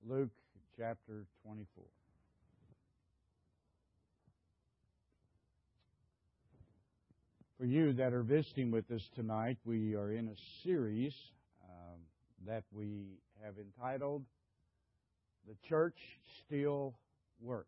Luke chapter 24. For you that are visiting with us tonight, we are in a series that we have entitled The Church Still Works.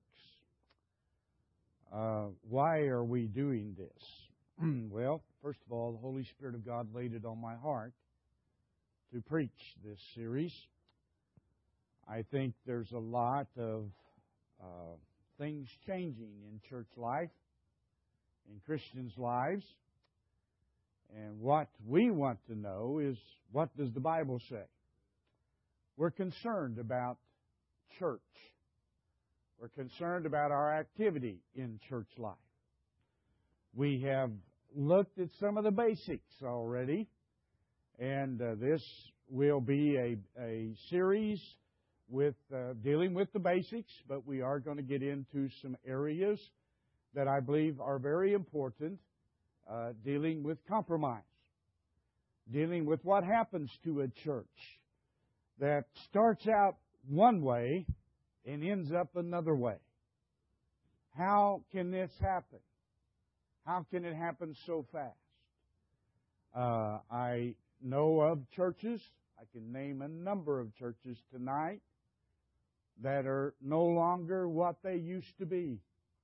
Why are we doing this? Well, first of all, the Holy Spirit of God laid it on my heart to preach this series. I think there's a lot of things changing in church life, in Christians' lives. And what we want to know is, what does the Bible say? We're concerned about church. We're concerned about our activity in church life. We have looked at some of the basics already, and this will be a series with dealing with the basics, but we are going to get into some areas that I believe are very important, dealing with compromise, dealing with what happens to a church that starts out one way and ends up another way. How can this happen? How can it happen so fast? I know of churches, I can name a number of churches tonight, that are no longer what they used to be.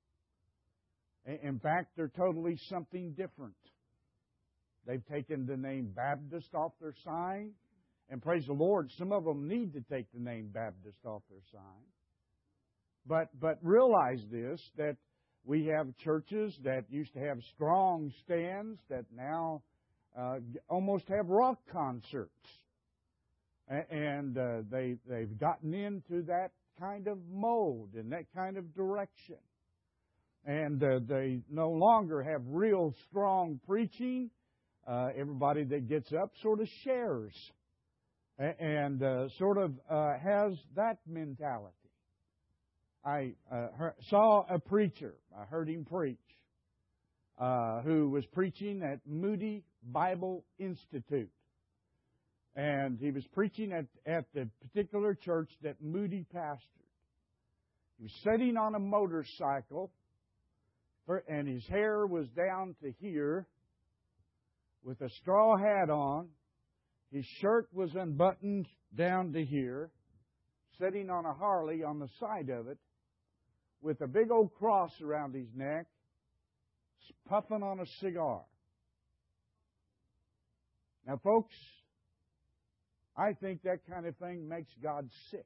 In fact, they're totally something different. They've taken the name Baptist off their sign, and praise the Lord, some of them need to take the name Baptist off their sign. But realize this, that we have churches that used to have strong stands that now almost have rock concerts. And they've gotten into that kind of mold and that kind of direction. And they no longer have real strong preaching. Everybody that gets up sort of shares and sort of has that mentality. I saw a preacher, I heard him preach, who was preaching at Moody Bible Institute. And he was preaching at the particular church that Moody pastored. He was sitting on a motorcycle, and his hair was down to here, with a straw hat on. His shirt was unbuttoned down to here, sitting on a Harley on the side of it, with a big old cross around his neck, puffing on a cigar. Now, folks, I think that kind of thing makes God sick.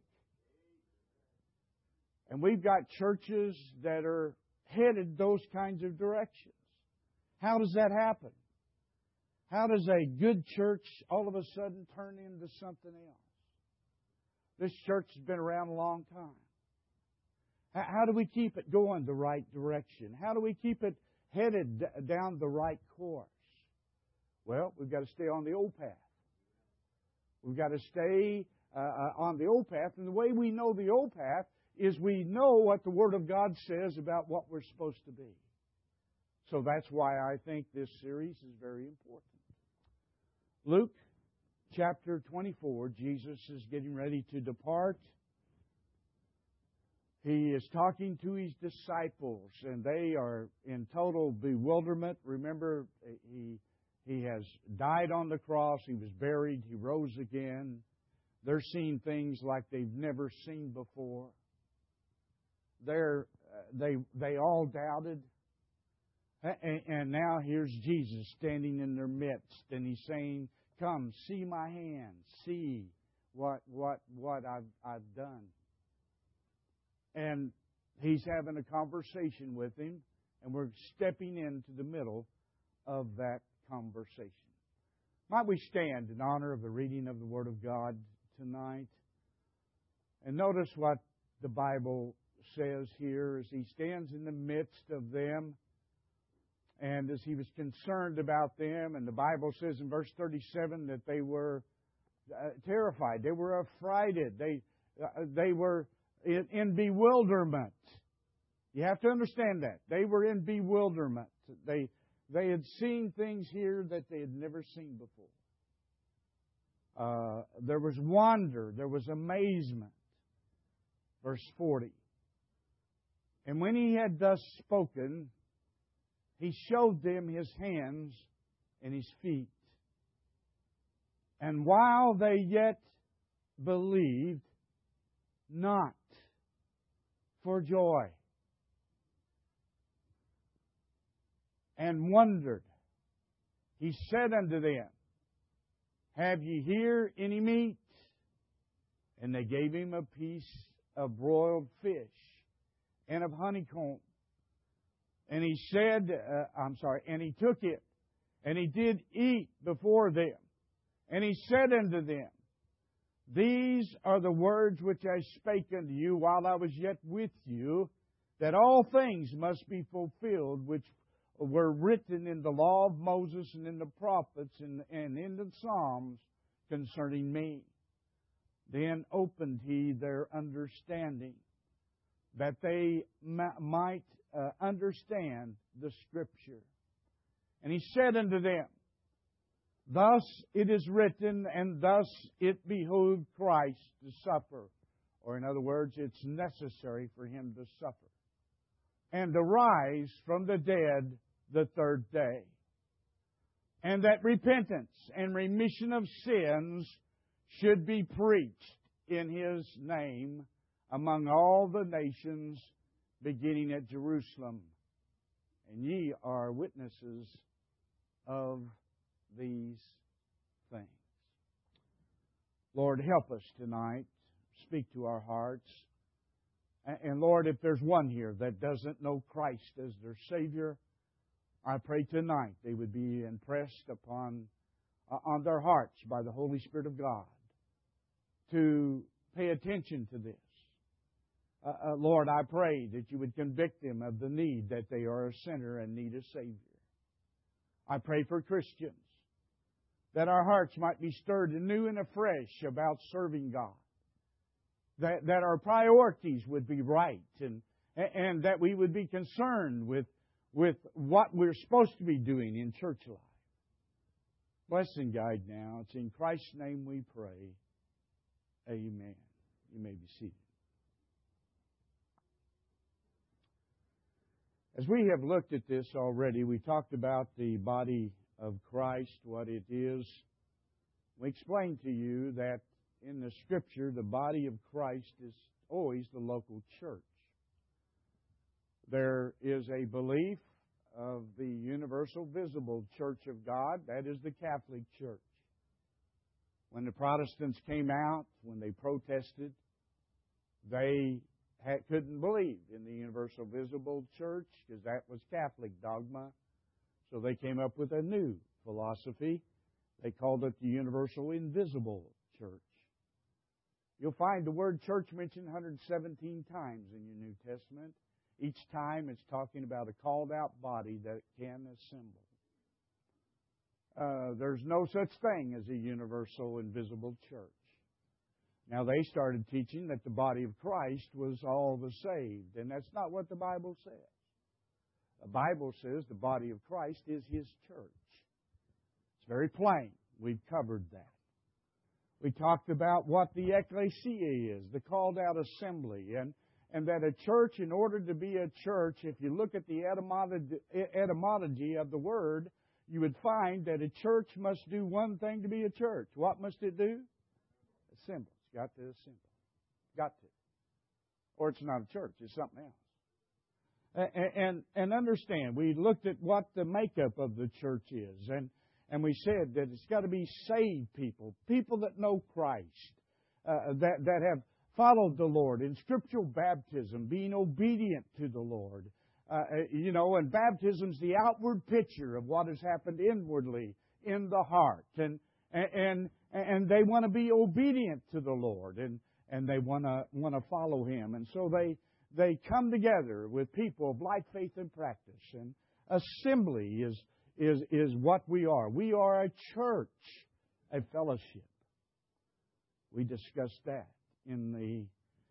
And we've got churches that are headed those kinds of directions. How does that happen? How does a good church all of a sudden turn into something else? This church has been around a long time. How do we keep it going the right direction? How do we keep it headed down the right course? Well, we've got to stay on the old path. We've got to stay on the old path. And the way we know the old path is we know what the Word of God says about what we're supposed to be. So that's why I think this series is very important. Luke chapter 24, Jesus is getting ready to depart. He is talking to His disciples, and they are in total bewilderment. Remember, He has died on the cross. He was buried. He rose again. They're seeing things like they've never seen before. They all doubted. And now here's Jesus standing in their midst, and He's saying, "Come, see my hands. See what I've done." And He's having a conversation with him, and we're stepping into the middle of that conversation. Might we stand in honor of the reading of the Word of God tonight? And notice what the Bible says here as He stands in the midst of them, and as He was concerned about them. And the Bible says in verse 37 that they were terrified. They were affrighted. They were in bewilderment. You have to understand that. They were in bewilderment. They had seen things here that they had never seen before. There was wonder. There was amazement. Verse 40. And when he had thus spoken, he showed them his hands and his feet. And while they yet believed not for joy, and wondered, he said unto them, Have ye here any meat? And they gave him a piece of broiled fish and of honeycomb. And he said, and he took it, and he did eat before them. And he said unto them, These are the words which I spake unto you while I was yet with you, that all things must be fulfilled which were written in the law of Moses and in the prophets and in the Psalms concerning me. Then opened he their understanding, that they might understand the Scripture. And he said unto them, Thus it is written, and thus it behooved Christ to suffer. Or in other words, it's necessary for Him to suffer. And to rise from the dead the third day. And that repentance and remission of sins should be preached in His name among all the nations, beginning at Jerusalem. And ye are witnesses of these things. Lord, help us tonight. Speak to our hearts. And Lord, if there's one here that doesn't know Christ as their Savior, I pray tonight they would be impressed on their hearts by the Holy Spirit of God to pay attention to this. Lord, I pray that you would convict them of the need that they are a sinner and need a Savior. I pray for Christians that our hearts might be stirred anew and afresh about serving God. That our priorities would be right and that we would be concerned with what we're supposed to be doing in church life. Bless and guide now. It's in Christ's name we pray. Amen. You may be seated. As we have looked at this already, we talked about the body of Christ, what it is. We explained to you that in the Scripture, the body of Christ is always the local church. There is a belief of the universal visible church of God. That is the Catholic Church. When the Protestants came out, when they protested, they couldn't believe in the universal visible church because that was Catholic dogma. So they came up with a new philosophy. They called it the universal invisible church. You'll find the word church mentioned 117 times in your New Testament. Each time it's talking about a called out body that can assemble. There's no such thing as a universal invisible church. Now they started teaching that the body of Christ was all the saved, and that's not what the Bible says. The Bible says the body of Christ is His church. It's very plain. We've covered that. We talked about what the ecclesia is, the called out assembly, and that a church, in order to be a church, if you look at the etymology of the word, you would find that a church must do one thing to be a church. What must it do? Assemble. It's got to assemble. Got to. Or it's not a church. It's something else. And understand, we looked at what the makeup of the church is, and we said that it's got to be saved people, people that know Christ, that have followed the Lord in scriptural baptism, being obedient to the Lord. And baptism's the outward picture of what has happened inwardly in the heart, and they want to be obedient to the Lord, and they want to follow Him, and so they come together with people of like faith and practice. And assembly is what we are. We are a church, a fellowship. We discussed that in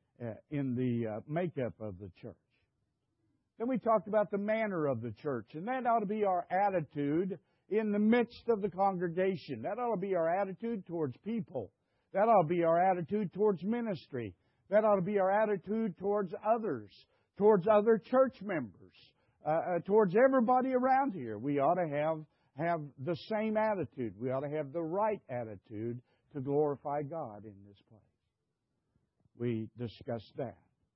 the makeup of the church. Then we talked about the manner of the church, and that ought to be our attitude in the midst of the congregation. That ought to be our attitude towards people. That ought to be our attitude towards ministry. That ought to be our attitude towards others, towards other church members, towards everybody around here. We ought to have the same attitude. We ought to have the right attitude to glorify God in this place. We discussed that.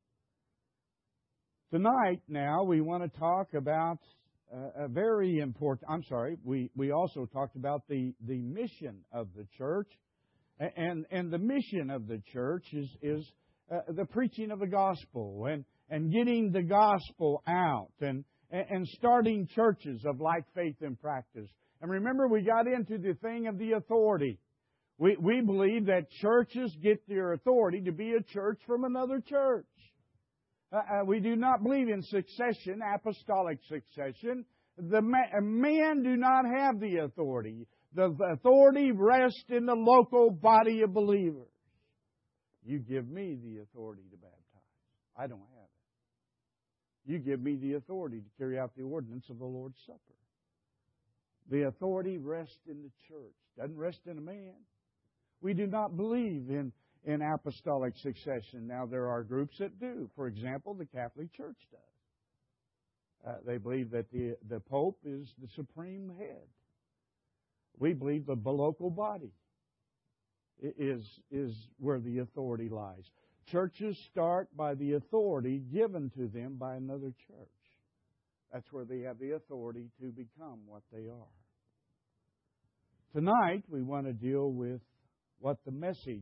Tonight, now, we want to talk about a very important... we also talked about the mission of the church. And the mission of the church is the preaching of the gospel and getting the gospel out and starting churches of like faith and practice. And remember, we got into the thing of the authority. We believe that churches get their authority to be a church from another church. We do not believe in succession, apostolic succession. Men do not have the authority. The authority rests in the local body of believers. You give me the authority to baptize. I don't have it. You give me the authority to carry out the ordinance of the Lord's Supper. The authority rests in the church. Doesn't rest in a man. We do not believe in apostolic succession. Now, there are groups that do. For example, the Catholic Church does. They believe that the Pope is the supreme head. We believe the local body is where the authority lies. Churches start by the authority given to them by another church. That's where they have the authority to become what they are. Tonight, we want to deal with what the message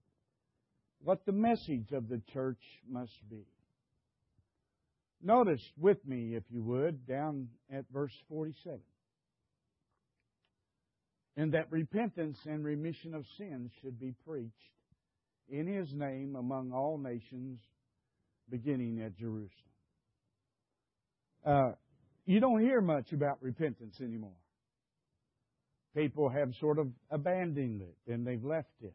of the church must be. Notice with me, if you would, down at verse 47. And that repentance and remission of sins should be preached in His name among all nations, beginning at Jerusalem. You don't hear much about repentance anymore. People have sort of abandoned it and they've left it.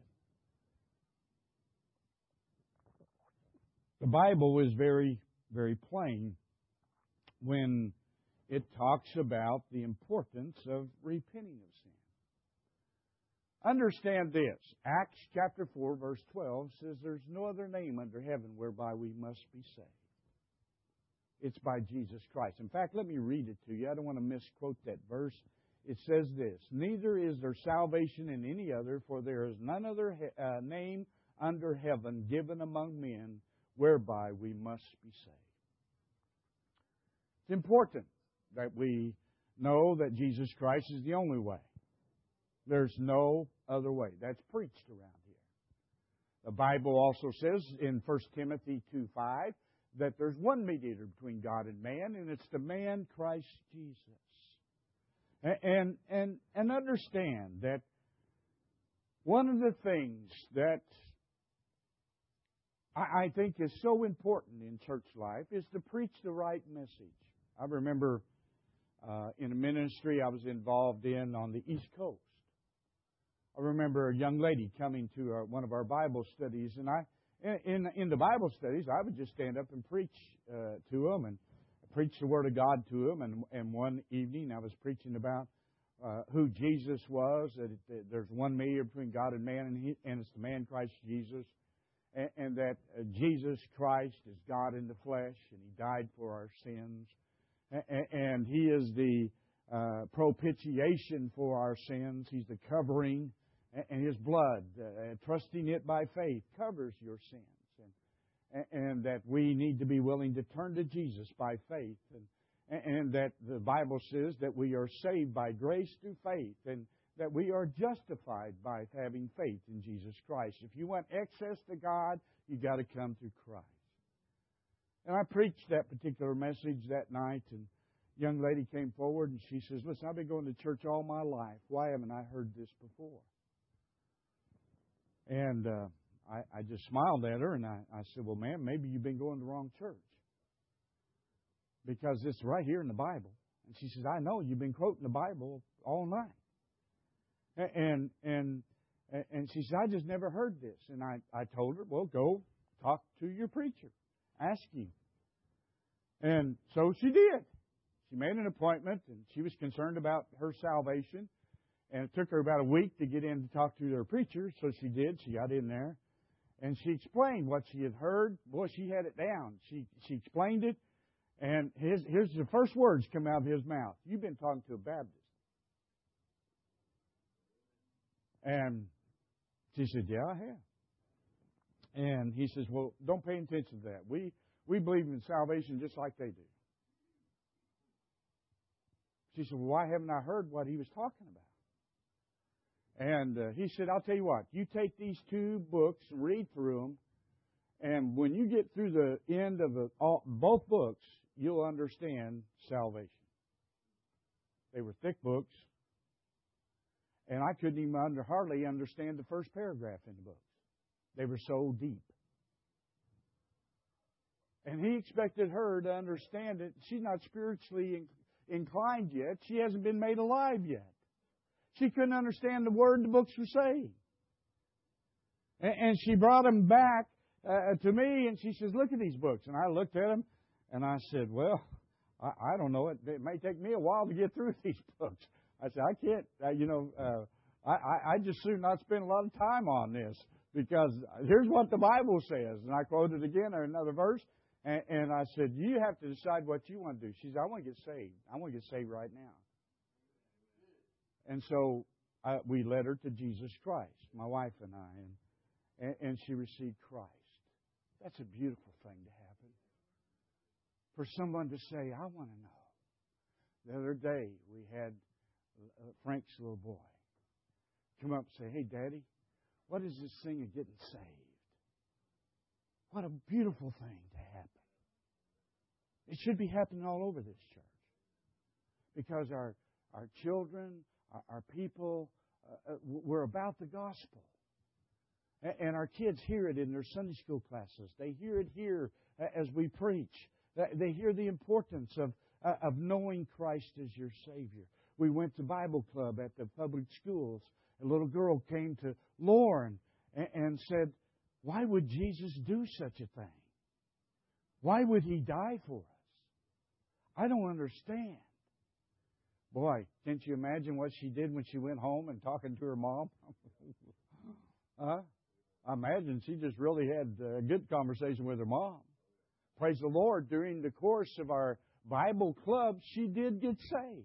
The Bible is very, very plain when it talks about the importance of repenting of sin. Understand this. Acts chapter 4, verse 12 says there's no other name under heaven whereby we must be saved. It's by Jesus Christ. In fact, let me read it to you. I don't want to misquote that verse. It says this: neither is there salvation in any other, for there is none other name under heaven given among men whereby we must be saved. It's important that we know that Jesus Christ is the only way. There's no other way. That's preached around here. The Bible also says in 1 Timothy 2:5 that there's one mediator between God and man, and it's the man Christ Jesus. And understand that one of the things that I think is so important in church life is to preach the right message. I remember in a ministry I was involved in on the East Coast. I remember a young lady coming to one of our Bible studies, and in the Bible studies, I would just stand up and preach to them and preach the Word of God to them. And one evening, I was preaching about who Jesus was, that there's one mediator between God and man, and it's the man Christ Jesus, and that Jesus Christ is God in the flesh, and He died for our sins, and He is the propitiation for our sins. He's the covering, and His blood, trusting it by faith, covers your sins. And that we need to be willing to turn to Jesus by faith. And that the Bible says that we are saved by grace through faith. And that we are justified by having faith in Jesus Christ. If you want access to God, you've got to come through Christ. And I preached that particular message that night, and a young lady came forward and she says, listen, I've been going to church all my life. Why haven't I heard this before? And I just smiled at her and I said, well, ma'am, maybe you've been going to the wrong church. Because it's right here in the Bible. And she says, I know, you've been quoting the Bible all night. And she said, I just never heard this. And I told her, well, go talk to your preacher. Ask him. And so she did. She made an appointment, and she was concerned about her salvation. And it took her about a week to get in to talk to their preacher, so she did. She got in there. And she explained what she had heard. Boy, she had it down. She explained it. And here's the first words come out of his mouth. You've been talking to a Baptist. And she said, yeah, I have. And he says, well, don't pay attention to that. We believe in salvation just like they do. She said, well, why haven't I heard what he was talking about? And he said, I'll tell you what. You take these 2 books and read through them. And when you get through the end of both books, you'll understand salvation. They were thick books. And I couldn't even hardly understand the first paragraph in the book. They were so deep. And he expected her to understand it. She's not spiritually inclined yet. She hasn't been made alive yet. She couldn't understand the word the books were saying. And she brought them back to me, and she says, look at these books. And I looked at them, and I said, well, I don't know. It may take me a while to get through these books. I said, I can't, I just soon not spend a lot of time on this, because here's what the Bible says. And I quoted again another verse, and I said, you have to decide what you want to do. She said, I want to get saved. I want to get saved right now. And so we led her to Jesus Christ, my wife and I, and she received Christ. That's a beautiful thing to happen. For someone to say, I want to know. The other day, we had Frank's little boy come up and say, hey, Daddy, what is this thing of getting saved? What a beautiful thing to happen. It should be happening all over this church. Because our children, our people, we're about the gospel. And our kids hear it in their Sunday school classes. They hear it here as we preach. They hear the importance of knowing Christ as your Savior. We went to Bible club at the public schools. A little girl came to Lauren and said, why would Jesus do such a thing? Why would He die for us? I don't understand. Boy, can't you imagine what she did when she went home and talking to her mom? I imagine she just really had a good conversation with her mom. Praise the Lord, during the course of our Bible club, she did get saved.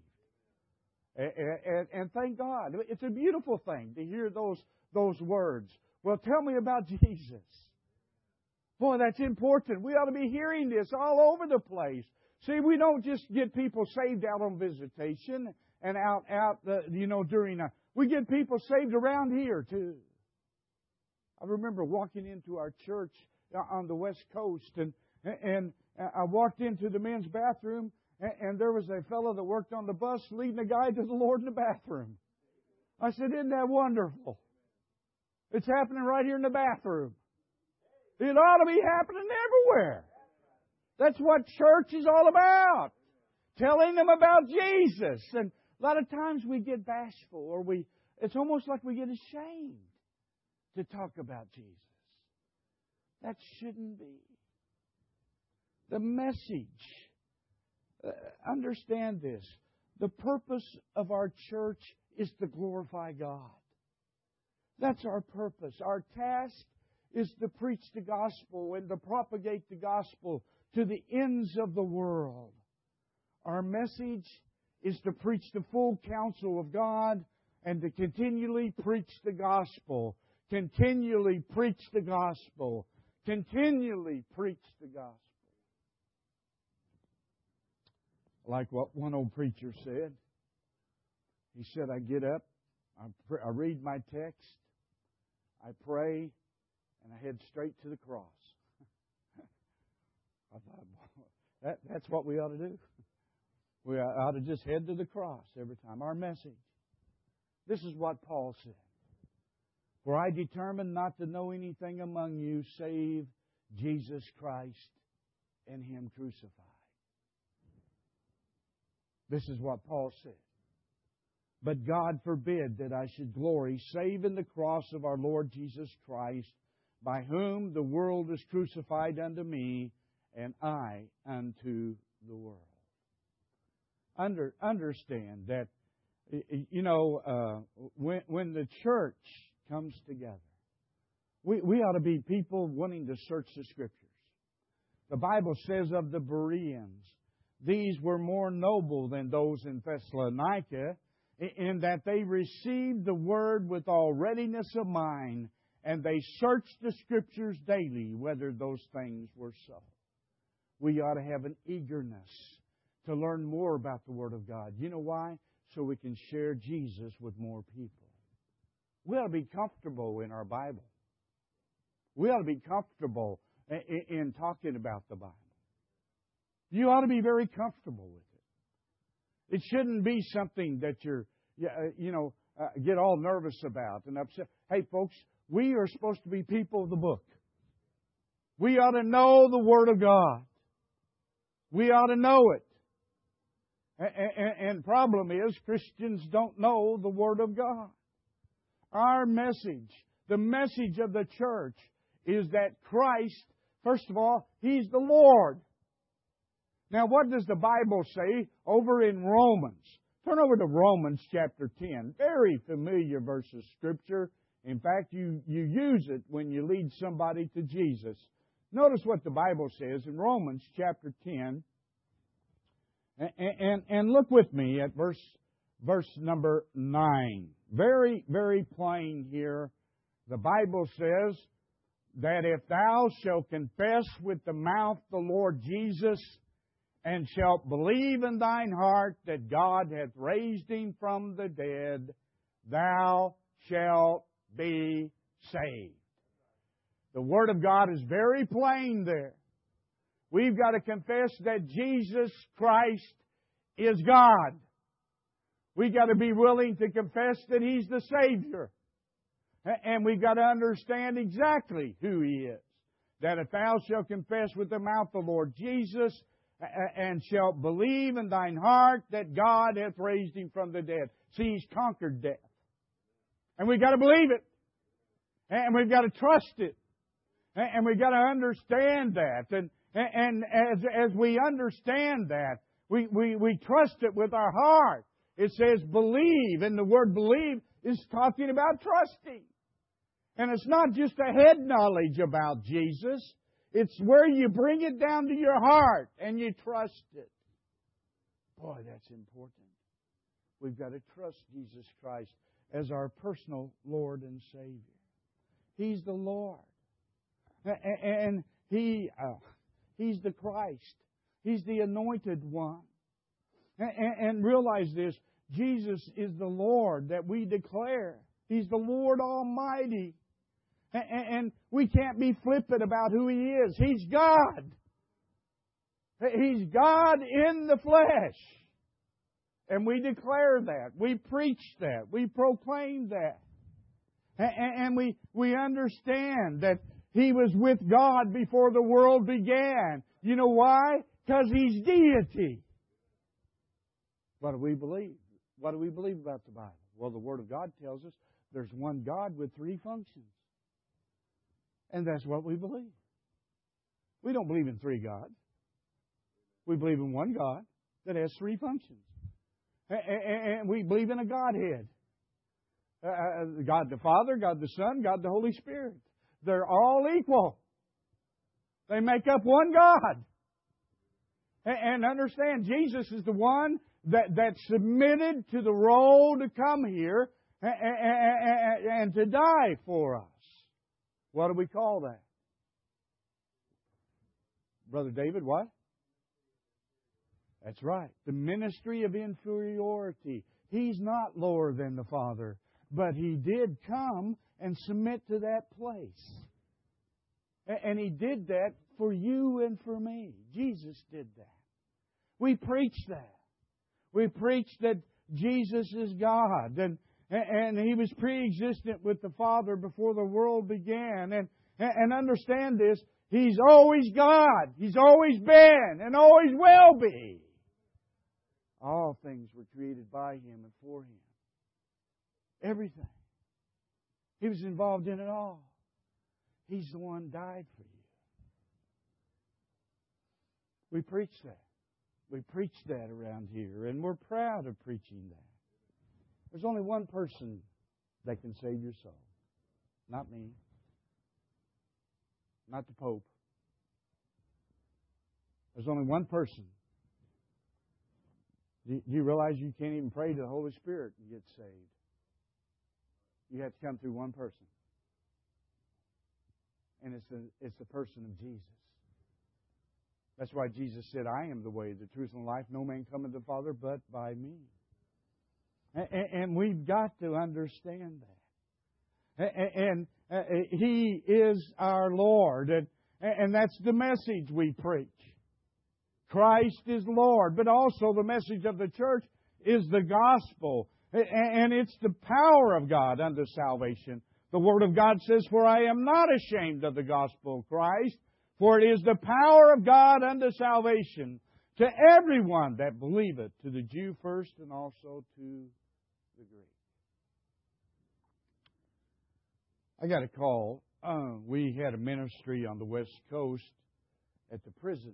And thank God. It's a beautiful thing to hear those words. Well, tell me about Jesus. Boy, that's important. We ought to be hearing this all over the place. See, we don't just get people saved out on visitation and out during we get people saved around here too. I remember walking into our church on the West Coast, and I walked into the men's bathroom, and there was a fellow that worked on the bus leading a guy to the Lord in the bathroom. I said, isn't that wonderful? It's happening right here in the bathroom. It ought to be happening everywhere. That's what church is all about. Telling them about Jesus. And a lot of times we get bashful, or it's almost like we get ashamed to talk about Jesus. That shouldn't be. The message. Understand this. The purpose of our church is to glorify God. That's our purpose. Our task is to preach the gospel and to propagate the gospel to the ends of the world. Our message is to preach the full counsel of God and to continually preach the gospel. Continually preach the gospel. Continually preach the gospel. Like what one old preacher said. He said, I get up, I read my text, I pray, and I head straight to the cross. I thought, that's what we ought to do. We ought to just head to the cross every time. Our message. This is what Paul said. For I determined not to know anything among you save Jesus Christ and Him crucified. This is what Paul said. But God forbid that I should glory save in the cross of our Lord Jesus Christ, by whom the world is crucified unto me, and I unto the world. Understand that, when the church comes together, We ought to be people wanting to search the Scriptures. The Bible says of the Bereans, these were more noble than those in Thessalonica, in that they received the Word with all readiness of mind, and they searched the Scriptures daily, whether those things were so. We ought to have an eagerness to learn more about the Word of God. You know why? So we can share Jesus with more people. We ought to be comfortable in our Bible. We ought to be comfortable in talking about the Bible. You ought to be very comfortable with it. It shouldn't be something that get all nervous about and upset. Hey, folks, we are supposed to be people of the book. We ought to know the Word of God. We ought to know it. And problem is, Christians don't know the Word of God. Our message, the message of the church, is that Christ, first of all, He's the Lord. Now, what does the Bible say over in Romans? Turn over to Romans chapter 10. Very familiar verse of Scripture. In fact, you use it when you lead somebody to Jesus. Notice what the Bible says in Romans chapter 10. And look with me at verse number 9. Very, very plain here. The Bible says that if thou shalt confess with the mouth the Lord Jesus, and shalt believe in thine heart that God hath raised Him from the dead, thou shalt be saved. The Word of God is very plain there. We've got to confess that Jesus Christ is God. We've got to be willing to confess that He's the Savior. And we've got to understand exactly who He is. That if thou shalt confess with the mouth the Lord Jesus, and shalt believe in thine heart that God hath raised Him from the dead. See, He's conquered death. And we've got to believe it. And we've got to trust it. And we've got to understand that. And as we understand that, we trust it with our heart. It says believe, and the word believe is talking about trusting. And it's not just a head knowledge about Jesus. It's where you bring it down to your heart and you trust it. Boy, that's important. We've got to trust Jesus Christ as our personal Lord and Savior. He's the Lord. And He's the Christ. He's the Anointed One. And realize this, Jesus is the Lord that we declare. He's the Lord Almighty. And we can't be flippant about who He is. He's God. He's God in the flesh. And we declare that. We preach that. We proclaim that. And we understand that He was with God before the world began. You know why? Because He's deity. What do we believe? What do we believe about the Bible? Well, the Word of God tells us there's one God with three functions. And that's what we believe. We don't believe in three gods. We believe in one God that has three functions. And we believe in a Godhead. God the Father, God the Son, God the Holy Spirit. They're all equal. They make up one God. And understand, Jesus is the one that submitted to the role to come here and to die for us. What do we call that? Brother David, what? That's right. The ministry of inferiority. He's not lower than the Father, but He did come and submit to that place. And He did that for you and for me. Jesus did that. We preach that. We preach that Jesus is God. And He was pre-existent with the Father before the world began. And understand this, He's always God. He's always been and always will be. All things were created by Him and for Him. Everything. He was involved in it all. He's the one who died for you. We preach that. We preach that around here, and we're proud of preaching that. There's only one person that can save your soul. Not me. not the Pope. There's only one person. Do you realize you can't even pray to the Holy Spirit and get saved? You have to come through one person. And it's the person of Jesus. That's why Jesus said, I am the way, the truth, and the life. No man cometh to the Father but by me. And we've got to understand that. And He is our Lord. And that's the message we preach. Christ is Lord. But also the message of the church is the gospel. And it's the power of God unto salvation. The Word of God says, For I am not ashamed of the gospel of Christ, for it is the power of God unto salvation to everyone that believeth, to the Jew first and also to the Greek. I got a call. We had a ministry on the West Coast at the prison.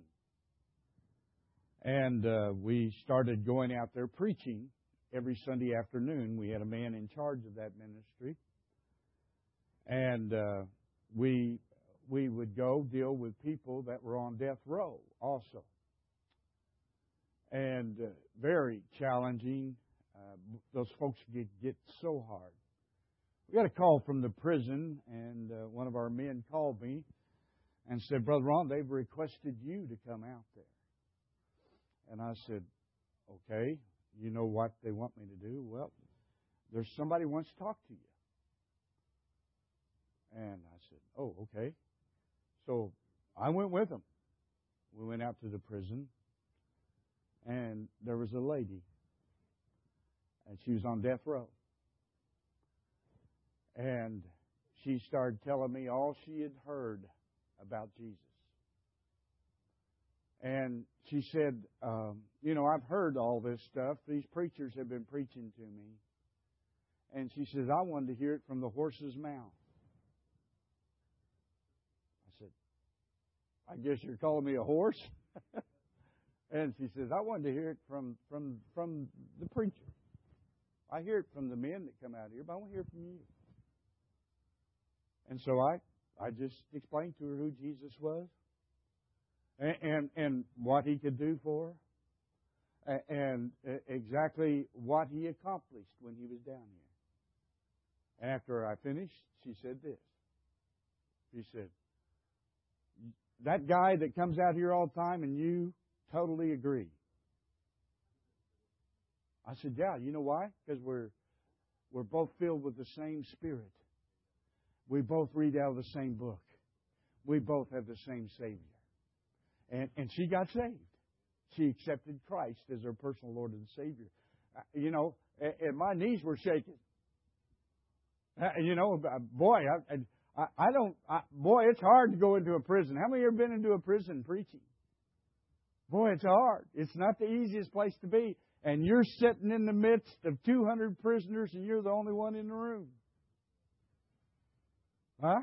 And we started going out there preaching every Sunday afternoon. We had a man in charge of that ministry. And we would go deal with people that were on death row also. And very challenging. Those folks get so hard. We got a call from the prison, and one of our men called me and said, Brother Ron, they've requested you to come out there. And I said, okay, you know what they want me to do? Well, there's somebody who wants to talk to you. And I said, oh, okay. So I went with them. We went out to the prison, and there was a lady, and she was on death row. And she started telling me all she had heard about Jesus. And she said, I've heard all this stuff. These preachers have been preaching to me. And she says, I wanted to hear it from the horse's mouth. I said, I guess you're calling me a horse? And she says, I wanted to hear it from the preacher. I hear it from the men that come out here, but I want to hear it from you. And so I just explained to her who Jesus was and what He could do for her and exactly what He accomplished when He was down here. And after I finished, she said this. She said, that guy that comes out here all the time and you totally agree. I said, yeah, you know why? Because we're both filled with the same Spirit. We both read out of the same book. We both have the same Savior. And she got saved. She accepted Christ as her personal Lord and Savior. And my knees were shaking. Boy, it's hard to go into a prison. How many of you have been into a prison preaching? Boy, it's hard. It's not the easiest place to be. And you're sitting in the midst of 200 prisoners and you're the only one in the room. Huh?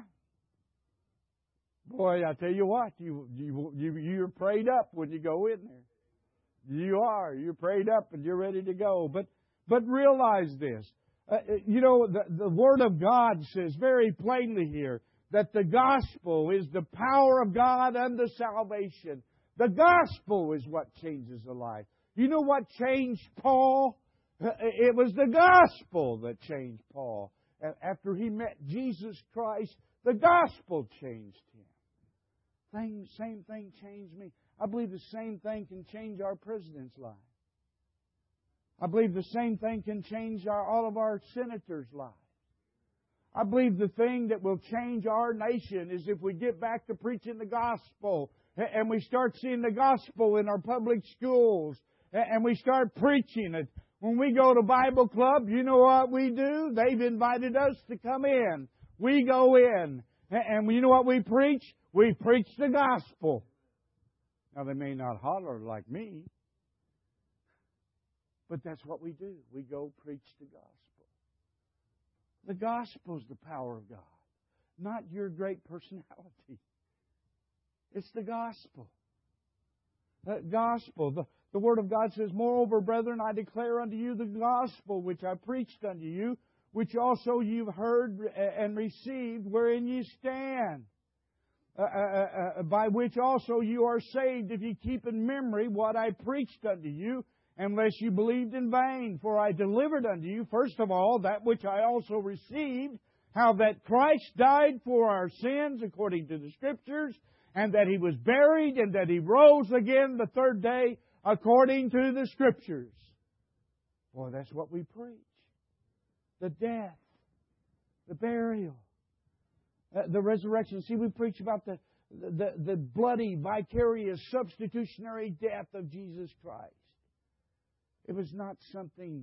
Boy, I tell you what, you're prayed up when you go in there. You are. You're prayed up and you're ready to go. But realize this. The Word of God says very plainly here that the gospel is the power of God unto salvation. The gospel is what changes a life. You know what changed Paul? It was the gospel that changed Paul. After he met Jesus Christ, the gospel changed him. Same thing changed me. I believe the same thing can change our president's life. I believe the same thing can change all of our senators' lives. I believe the thing that will change our nation is if we get back to preaching the gospel and we start seeing the gospel in our public schools and we start preaching it. When we go to Bible club, you know what we do? They've invited us to come in. We go in. And you know what we preach? We preach the gospel. Now, they may not holler like me, but that's what we do. We go preach the gospel. The gospel is the power of God, not your great personality. It's the gospel. The gospel. The Word of God says, Moreover, brethren, I declare unto you the gospel which I preached unto you, which also you've heard and received, wherein ye stand. by which also you are saved, if you keep in memory what I preached unto you, unless you believed in vain. For I delivered unto you, first of all, that which I also received, how that Christ died for our sins according to the Scriptures, and that He was buried, and that He rose again the third day according to the Scriptures. Boy, that's what we preach. The death, the burial, the resurrection. See, we preach about the bloody, vicarious, substitutionary death of Jesus Christ. It was not something,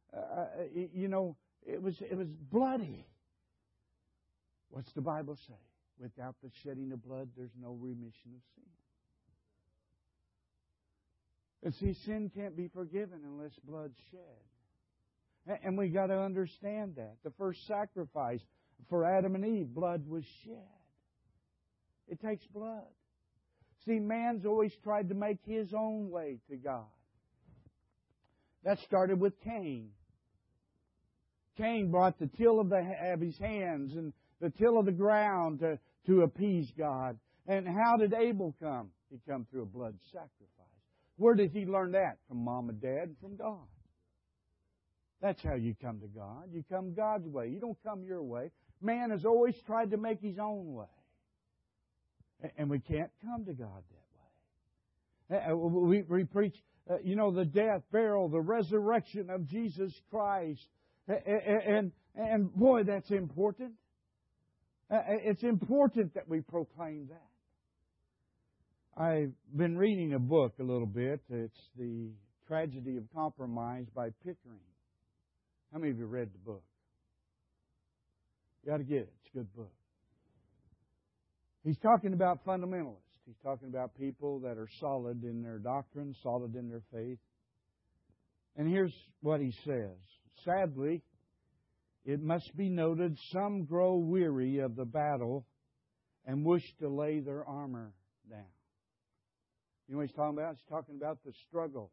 it was bloody. What's the Bible say? Without the shedding of blood, there's no remission of sin. And see, sin can't be forgiven unless blood's shed. And we got to understand that. The first sacrifice for Adam and Eve, blood was shed. It takes blood. See, man's always tried to make his own way to God. That started with Cain. Cain brought the till of his hands and the till of the ground to appease God. And how did Abel come? He come through a blood sacrifice. Where did he learn that? From mom and dad, from God. That's how you come to God. You come God's way. You don't come your way. Man has always tried to make his own way. And we can't come to God that way. We preach, the death, burial, the resurrection of Jesus Christ. And boy, that's important. It's important that we proclaim that. I've been reading a book a little bit. It's The Tragedy of Compromise by Pickering. How many of you read the book? You got to get it. It's a good book. He's talking about fundamentalists. He's talking about people that are solid in their doctrine, solid in their faith. And here's what he says. Sadly, it must be noted, some grow weary of the battle and wish to lay their armor down. You know what he's talking about? He's talking about the struggle.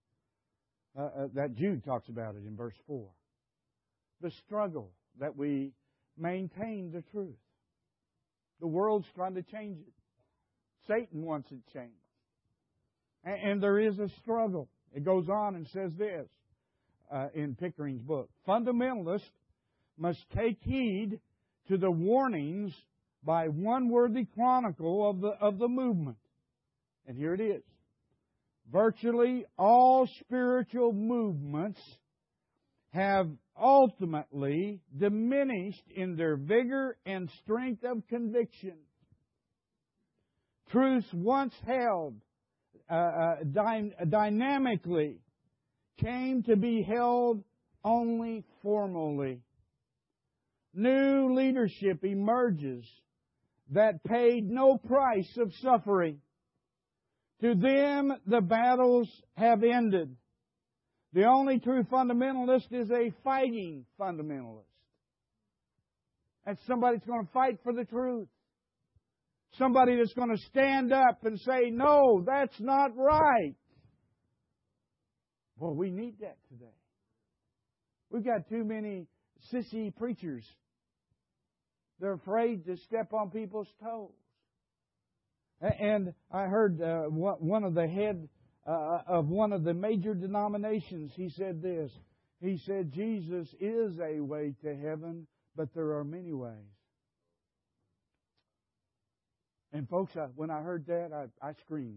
That Jude talks about it in verse 4. The struggle that we maintain the truth. The world's trying to change it. Satan wants it changed. And there is a struggle. It goes on and says this in Pickering's book. Fundamentalists must take heed to the warnings by one worthy chronicle of the movement. And here it is. Virtually all spiritual movements have ultimately diminished in their vigor and strength of conviction. Truths once held dynamically came to be held only formally. New leadership emerges that paid no price of suffering. To them, the battles have ended. The only true fundamentalist is a fighting fundamentalist. That's somebody that's going to fight for the truth. Somebody that's going to stand up and say, no, that's not right. Well, we need that today. We've got too many sissy preachers. They're afraid to step on people's toes. And I heard one of the head of one of the major denominations, he said this. He said, Jesus is a way to heaven, but there are many ways. And folks, when I heard that, I screamed.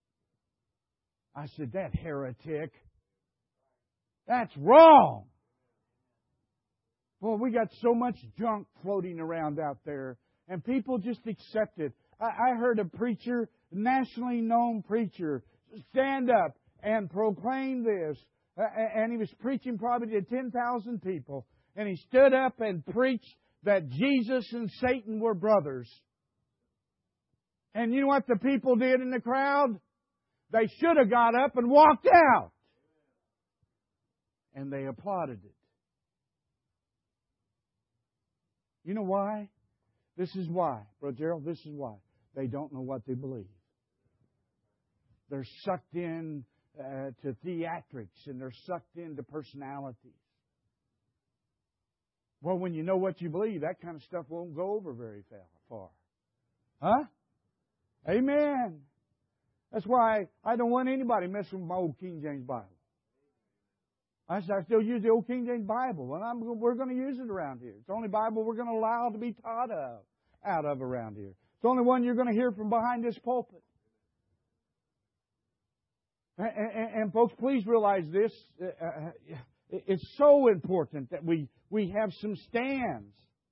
I said, that heretic, that's wrong. Well, we got so much junk floating around out there, and people just accept it. I heard a preacher, nationally known preacher, stand up and proclaim this. And he was preaching probably to 10,000 people. And he stood up and preached that Jesus and Satan were brothers. And you know what the people did in the crowd? They should have got up and walked out. And they applauded it. You know why? This is why, Brother Gerald, this is why. They don't know what they believe. They're sucked in to theatrics and they're sucked into personalities. Well, when you know what you believe, that kind of stuff won't go over very far. Huh? Amen. That's why I don't want anybody messing with my old King James Bible. I still use the old King James Bible, and we're going to use it around here. It's the only Bible we're going to allow to be taught out of around here. It's the only one you're going to hear from behind this pulpit. And folks, please realize this. It's so important that we have some stands.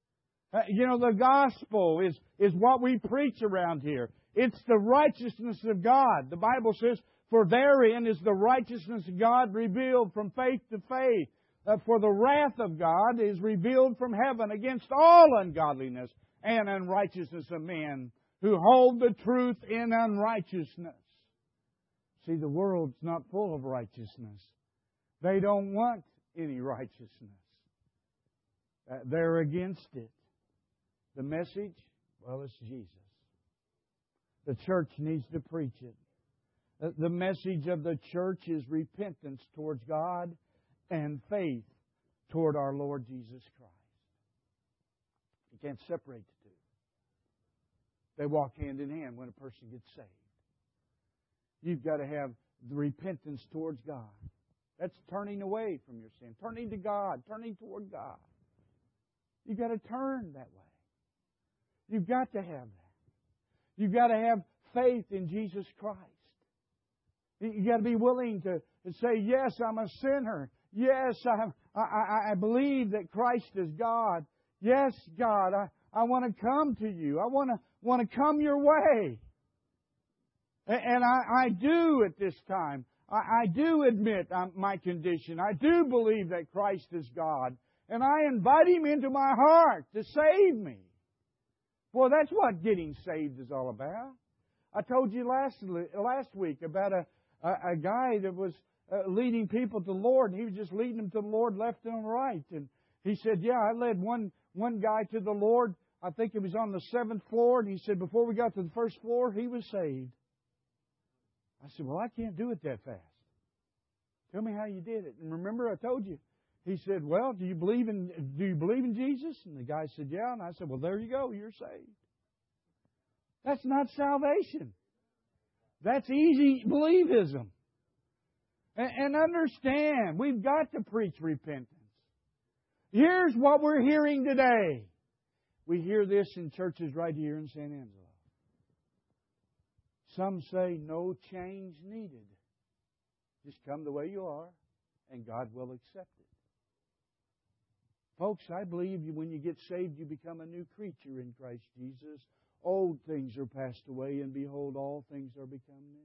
The gospel is what we preach around here. It's the righteousness of God. The Bible says, for therein is the righteousness of God revealed from faith to faith. For the wrath of God is revealed from heaven against all ungodliness and unrighteousness of men who hold the truth in unrighteousness. See, the world's not full of righteousness. They don't want any righteousness. They're against it. The message, well, it's Jesus. The church needs to preach it. The message of the church is repentance towards God and faith toward our Lord Jesus Christ. You can't separate the two. They walk hand in hand when a person gets saved. You've got to have the repentance towards God. That's turning away from your sin, turning to God, turning toward God. You've got to turn that way. You've got to have that. You've got to have faith in Jesus Christ. You've got to be willing to say, yes, I'm a sinner. Yes, I believe that Christ is God. Yes, God, I want to come to you. I want to come your way. And I do at this time. I do admit my condition. I do believe that Christ is God. And I invite Him into my heart to save me. Well, that's what getting saved is all about. I told you last week about a guy that was leading people to the Lord, and he was just leading them to the Lord left and right. And he said, yeah, I led one guy to the Lord. I think it was on the 7th floor, and he said before we got to the first floor, he was saved. I said, well, I can't do it that fast. Tell me how you did it. And remember, I told you. He said, well, do you believe in Jesus? And the guy said, yeah. And I said, well, there you go. You're saved. That's not salvation. That's easy believism. And understand, we've got to preach repentance. Here's what we're hearing today. We hear this in churches right here in San Angelo. Some say no change needed. Just come the way you are, and God will accept it. Folks, I believe when you get saved, you become a new creature in Christ Jesus. Old things are passed away, and behold, all things are become new.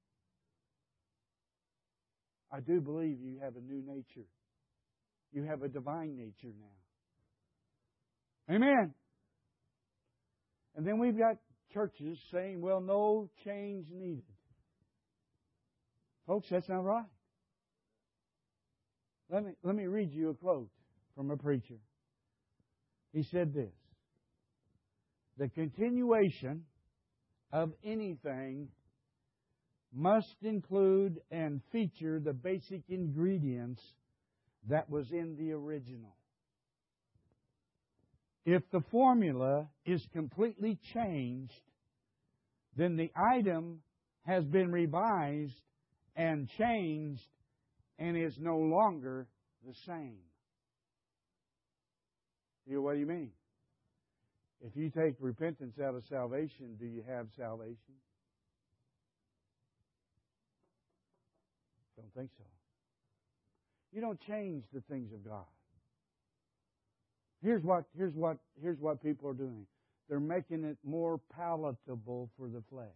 I do believe you have a new nature. You have a divine nature now. Amen. And then we've got churches saying, well, no change needed. Folks, that's not right. Let me read you a quote from a preacher. He said this: the continuation of anything must include and feature the basic ingredients that was in the original. If the formula is completely changed, then the item has been revised and changed and is no longer the same. You know what do you mean? If you take repentance out of salvation, do you have salvation? Don't think so. You don't change the things of God. Here's what people are doing. They're making it more palatable for the flesh.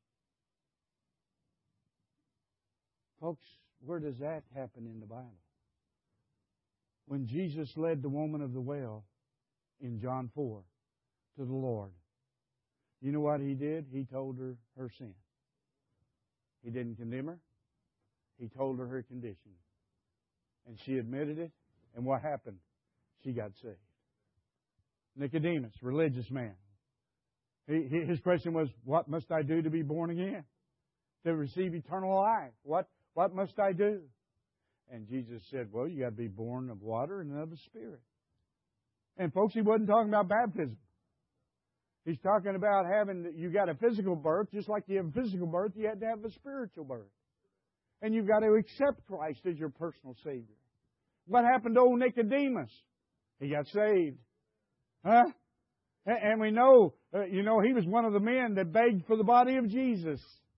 Folks, where does that happen in the Bible? When Jesus led the woman of the well in John 4 to the Lord, you know what He did? He told her her sin. He didn't condemn her. He told her her condition. And she admitted it. And what happened? She got saved. Nicodemus, religious man. His question was, what must I do to be born again? To receive eternal life. What must I do? And Jesus said, well, you got to be born of water and of the Spirit. And folks, He wasn't talking about baptism. He's talking about you got a physical birth, just like you have a physical birth, you had to have a spiritual birth. And you've got to accept Christ as your personal Savior. What happened to old Nicodemus? He got saved. Huh? And we know, he was one of the men that begged for the body of Jesus.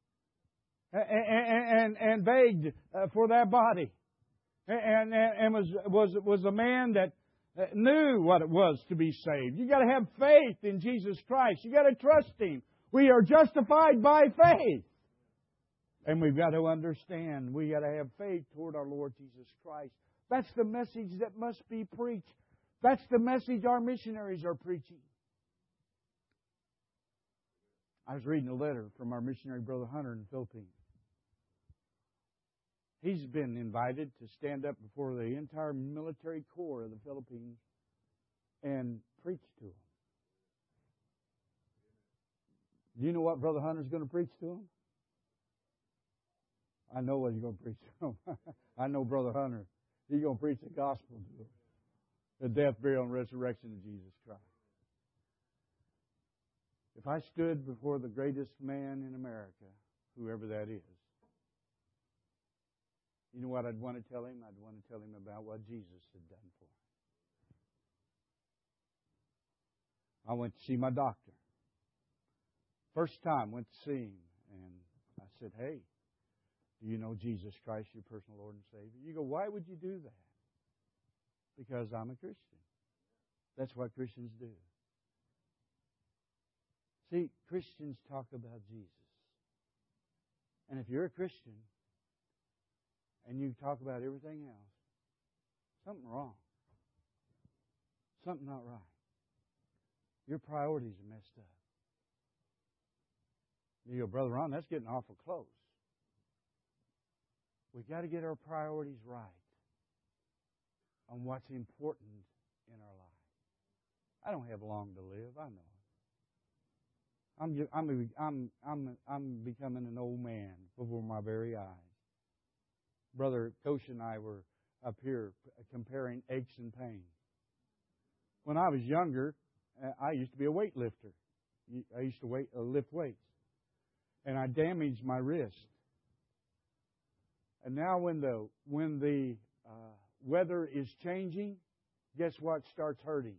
And begged for that body. And was a man that knew what it was to be saved. You got to have faith in Jesus Christ. You got to trust Him. We are justified by faith. And we've got to understand, we got to have faith toward our Lord Jesus Christ. That's the message that must be preached. That's the message our missionaries are preaching. I was reading a letter from our missionary brother Hunter in the Philippines. He's been invited to stand up before the entire military corps of the Philippines and preach to them. Do you know what Brother Hunter's going to preach to them? I know what he's going to preach to them. I know Brother Hunter. He's going to preach the gospel to them. The death, burial, and resurrection of Jesus Christ. If I stood before the greatest man in America, whoever that is, you know what I'd want to tell him? I'd want to tell him about what Jesus had done for him. I went to see my doctor. First time went to see him, and I said, "Hey, do you know Jesus Christ, your personal Lord and Savior?" You go, "Why would you do that?" Because I'm a Christian. That's what Christians do. See, Christians talk about Jesus. And if you're a Christian and you talk about everything else, something wrong. Something not right. Your priorities are messed up. You go, "Brother Ron, that's getting awful close." We've got to get our priorities right on what's important in our life. I don't have long to live. I know. I'm becoming an old man before my very eyes. Brother Kosh and I were up here comparing aches and pains. When I was younger, I used to be a weightlifter. I used to lift weights. And I damaged my wrist. And now when the weather is changing, guess what starts hurting?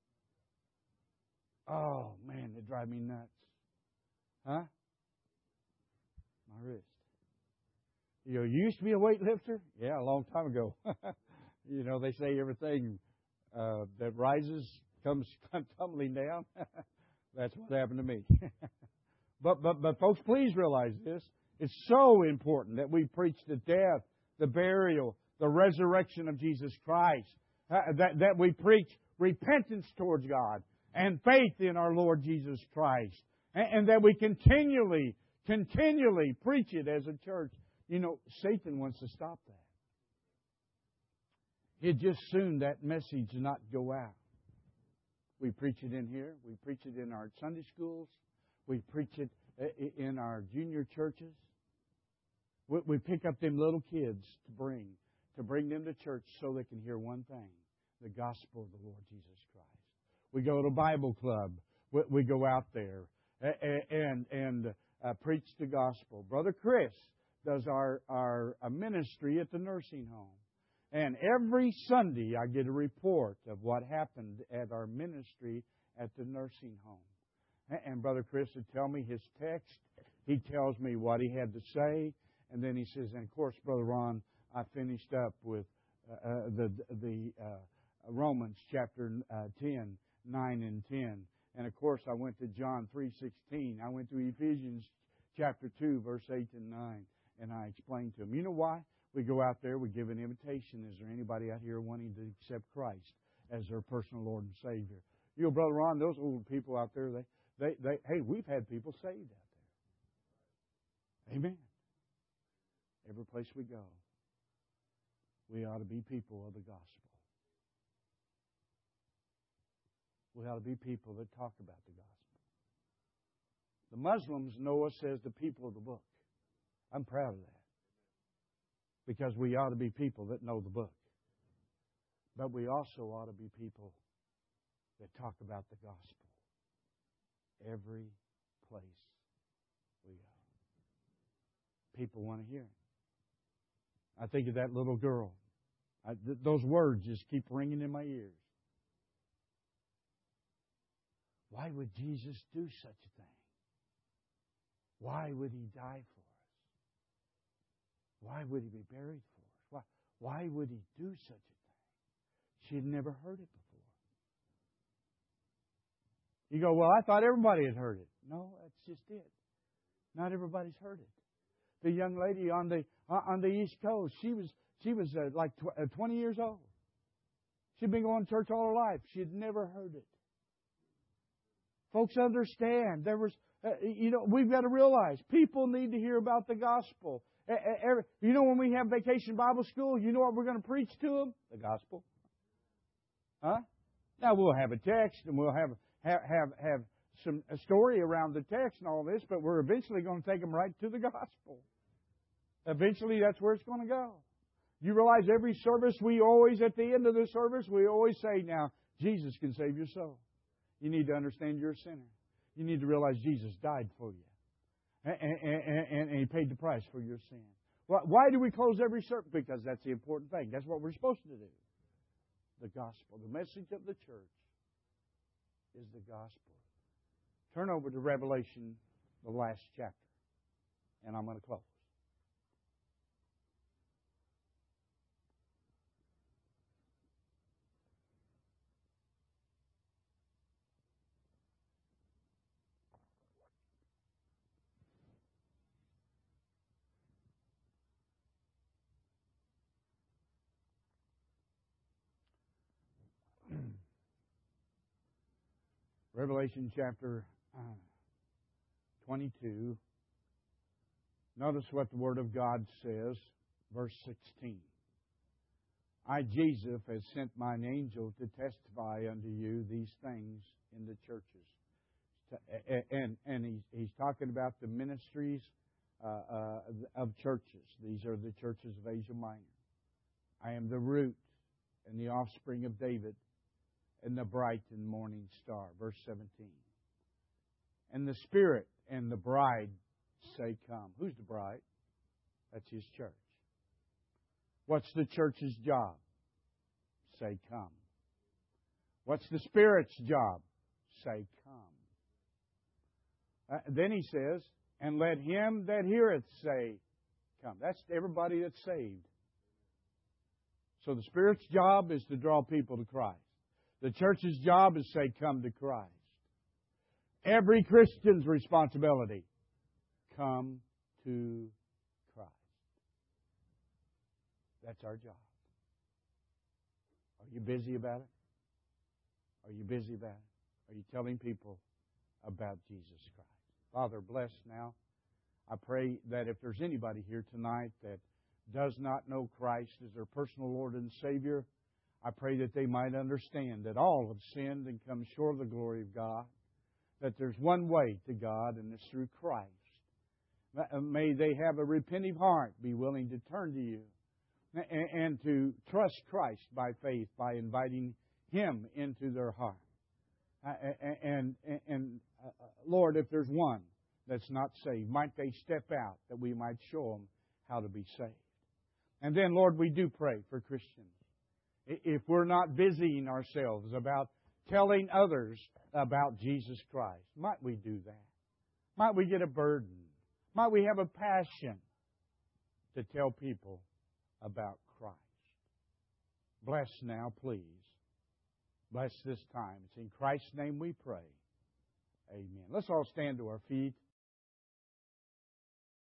Oh, man, it drives me nuts. Huh? My wrist. You used to be a weightlifter? Yeah, a long time ago. They say everything that rises comes tumbling down. That's what happened to me. But folks, please realize this. It's so important that we preach the death, the burial, the resurrection of Jesus Christ. That we preach repentance towards God and faith in our Lord Jesus Christ. And that we continually preach it as a church. Satan wants to stop that. He'd just soon that message not go out. We preach it in here. We preach it in our Sunday schools. We preach it in our junior churches. We pick up them little kids to bring them to church so they can hear one thing, the gospel of the Lord Jesus Christ. We go to Bible club. We go out there and preach the gospel. Brother Chris does our ministry at the nursing home. And every Sunday I get a report of what happened at our ministry at the nursing home. And Brother Chris would tell me his text. He tells me what he had to say. And then he says, and of course, Brother Ron, I finished up with the Romans chapter 10, 9 and 10. And of course, I went to John 3:16. I went to Ephesians chapter 2, verse 8 and 9. And I explained to him. You know why? We go out there, we give an invitation. Is there anybody out here wanting to accept Christ as their personal Lord and Savior? You know, Brother Ron, those old people out there, hey, we've had people saved out there. Amen. Every place we go, we ought to be people of the gospel. We ought to be people that talk about the gospel. The Muslims know us as the people of the book. I'm proud of that. Because we ought to be people that know the book. But we also ought to be people that talk about the gospel. every place we go. People want to hear it. I think of that little girl. Those words just keep ringing in my ears. Why would Jesus do such a thing? Why would He die for us? Why would He be buried for us? Why would He do such a thing? She had never heard it before. You go, well, I thought everybody had heard it. No, that's just it. Not everybody's heard it. The young lady on the East Coast, she was like 20 years old. She'd been going to church all her life. She had never heard it. Folks, understand. We've got to realize people need to hear about the gospel. When we have Vacation Bible School, you know what we're going to preach to them? The gospel. Huh? Now we'll have a text and we'll have a story around the text and all this, but we're eventually going to take them right to the gospel. Eventually, that's where it's going to go. You realize every service, at the end of the service, we always say, now, Jesus can save your soul. You need to understand you're a sinner. You need to realize Jesus died for you. And He paid the price for your sin. Why do we close every service? Because that's the important thing. That's what we're supposed to do. The gospel. The message of the church is the gospel. Turn over to Revelation, the last chapter. And I'm going to close. Revelation chapter 22. Notice what the Word of God says, verse 16. I, Jesus, have sent mine angel to testify unto you these things in the churches. And he's talking about the ministries of churches. These are the churches of Asia Minor. I am the root and the offspring of David, and the bright and morning star. Verse 17. And the Spirit and the bride say, come. Who's the bride? That's His church. What's the church's job? Say, come. What's the Spirit's job? Say, come. Then He says, and let him that heareth say, come. That's everybody that's saved. So the Spirit's job is to draw people to Christ. The church's job is to say, come to Christ. Every Christian's responsibility, come to Christ. That's our job. Are you busy about it? Are you busy about it? Are you telling people about Jesus Christ? Father, bless now. I pray that if there's anybody here tonight that does not know Christ as their personal Lord and Savior, I pray that they might understand that all have sinned and come short of the glory of God, that there's one way to God, and it's through Christ. May they have a repentive heart, be willing to turn to You, and to trust Christ by faith, by inviting Him into their heart. And Lord, if there's one that's not saved, might they step out that we might show them how to be saved. And then, Lord, we do pray for Christians. If we're not busying ourselves about telling others about Jesus Christ, might we do that? Might we get a burden? Might we have a passion to tell people about Christ? Bless now, please. Bless this time. It's in Christ's name we pray. Amen. Let's all stand to our feet.